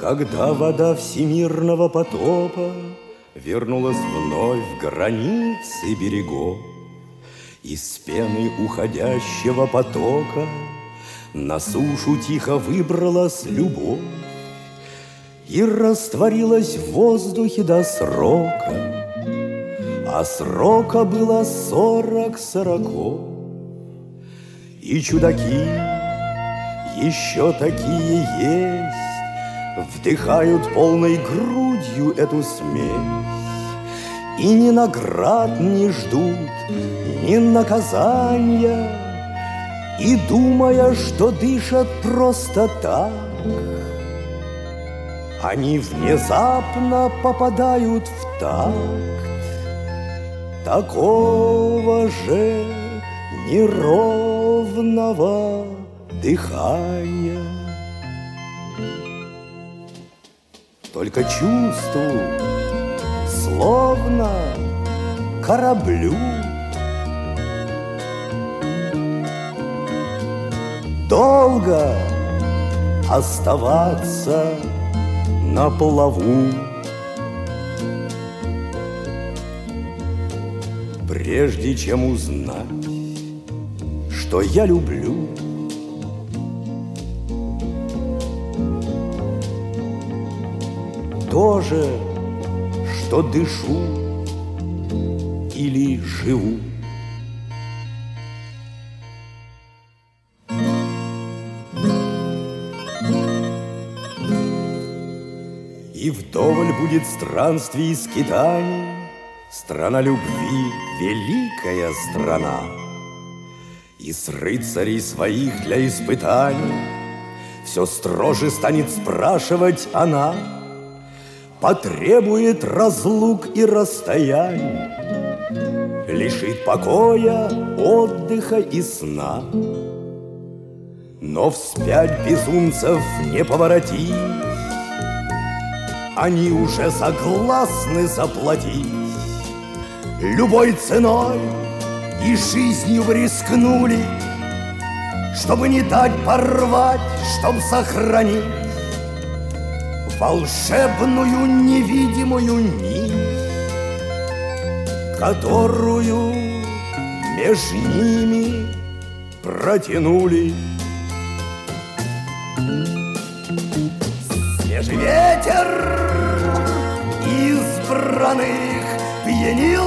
Когда вода всемирного потопа вернулась вновь в границы берегов, из пены уходящего потока на сушу тихо выбралась любовь и растворилась в воздухе до срока, а срока было 40 сороков. И чудаки еще такие есть, вдыхают полной грудью эту смесь, и ни наград не ждут, ни наказания, и думая, что дышат просто так, они внезапно попадают в такт такого же неровного дыхания. Только чувствую, словно кораблю долго оставаться на плаву, прежде чем узнать, что я люблю. То же, что дышу или живу. И вдоволь будет странствий и скитаний, страна любви, великая страна. И с рыцарей своих для испытаний все строже станет спрашивать она, потребует разлук и расстояний, лишит покоя, отдыха и сна. Но вспять безумцев не поворотить, они уже согласны заплатить любой ценой, и жизнью вы рискнули, чтобы не дать порвать, чтоб сохранить волшебную невидимую нить, которую между ними протянули. Свежий ветер избранных пьянил,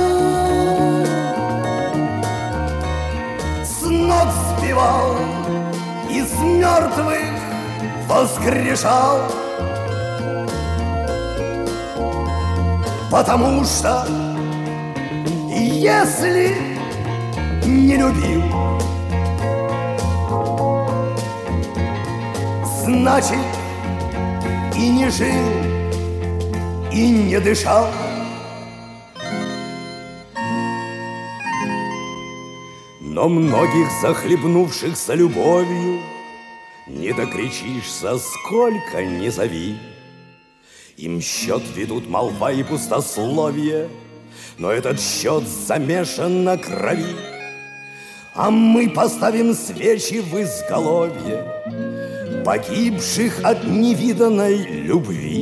с ног сбивал, из мертвых воскрешал. Потому что если не любил, значит и не жил, и не дышал. Но многих захлебнувшихся любовью не докричишься, сколько ни зови. Им счет ведут молва и пустословие, но этот счет замешан на крови. А мы поставим свечи в изголовье погибших от невиданной любви.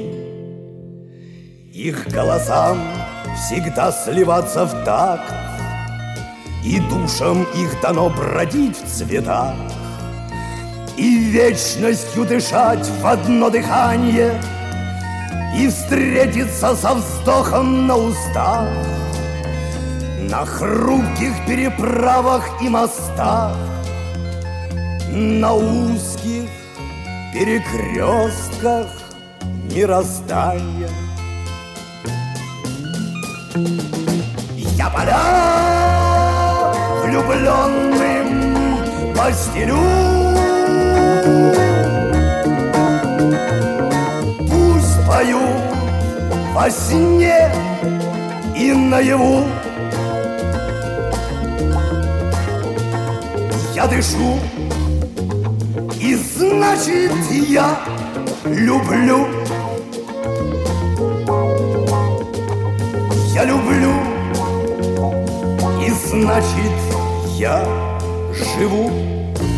Их голосам всегда сливаться в такт, и душам их дано бродить в цветах, и вечностью дышать в одно дыхание, и встретиться со вздохом на устах, на хрупких переправах и мостах, на узких перекрестках мироздания. Я поля влюбленным постелю, пусть поют во сне и наяву. Я дышу, и значит я люблю. Я люблю, и значит я живу.